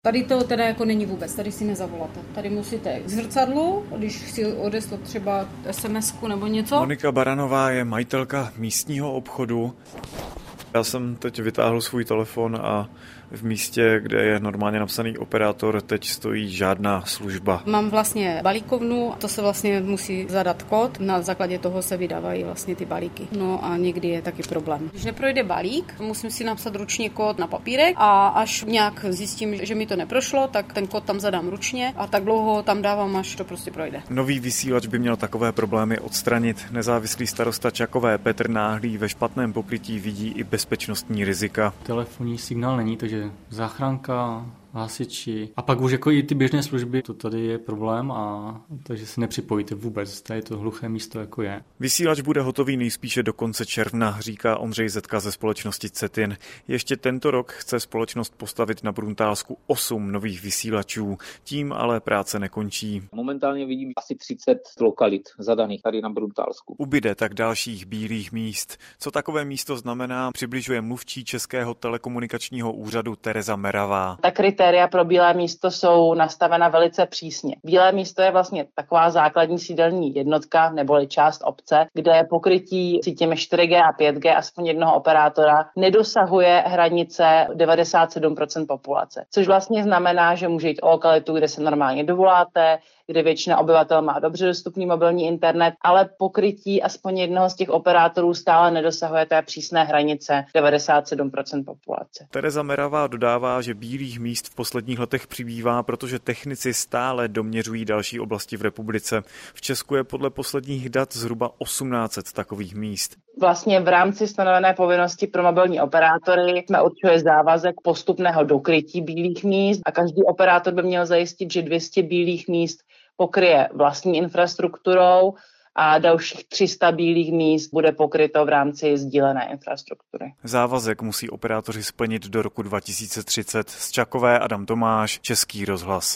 Tady to teda jako není vůbec, tady si nezavoláte. Tady musíte k zrcadlu, když si odeslat třeba SMS-ku nebo něco. Monika Baranová je majitelka místního obchodu. Já jsem teď vytáhl svůj telefon a v místě, kde je normálně napsaný operátor, teď stojí žádná služba. Mám vlastně balíkovnu, to se vlastně musí zadat kód, na základě toho se vydávají vlastně ty balíky. No a někdy je taky problém. Když neprojde balík, musím si napsat ručně kód na papírek a až nějak zjistím, že mi to neprošlo, tak ten kód tam zadám ručně a tak dlouho tam dávám, až to prostě projde. Nový vysílač by měl takové problémy odstranit. Nezávislý starosta Čakové Petr Náhlý ve špatném pokrytí vidí i bezpečnostní rizika. Telefonní signál není, takže záchranka, hasiči a pak už jako i ty běžné služby, to tady je problém a takže se nepřipojíte vůbec, tady to hluché místo jako je. Vysílač bude hotový nejspíše do konce června, říká Ondřej Zetka ze společnosti Cetin. Ještě tento rok chce společnost postavit na Bruntálsku 8 nových vysílačů, tím ale práce nekončí. Momentálně vidím asi 30 lokalit zadaných tady na Bruntálsku. Ubyde tak dalších bílých míst. Co takové místo znamená, přibližuje mluvčí Českého telekomunikačního úřadu Tereza Meravá. Ta kritéria pro bílé místo jsou nastavena velice přísně. Bílé místo je vlastně taková základní sídelní jednotka neboli část obce, kde pokrytí sítěmi 4G a 5G aspoň jednoho operátora nedosahuje hranice 97% populace. Což vlastně znamená, že může jít o lokalitu, kde se normálně dovoláte, kde většina obyvatel má dobře dostupný mobilní internet, ale pokrytí aspoň jednoho z těch operátorů stále nedosahuje té přísné hranice 97% populace. Tereza Meravá dodává, že bílých míst v posledních letech přibývá, protože technici stále doměřují další oblasti v republice. V Česku je podle posledních dat zhruba 1800 takových míst. Vlastně v rámci stanovené povinnosti pro mobilní operátory jsme určili závazek postupného dokrytí bílých míst a každý operátor by měl zajistit, že 200 bílých míst pokryje vlastní infrastrukturou a dalších 300 bílých míst bude pokryto v rámci sdílené infrastruktury. Závazek musí operátoři splnit do roku 2030. Z Čakové Adam Tomáš, Český rozhlas.